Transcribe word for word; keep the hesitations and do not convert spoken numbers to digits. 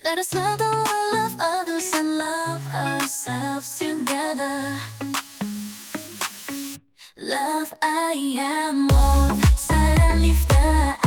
Let us love the world, love others, and love ourselves together. Love, I am all silent liefde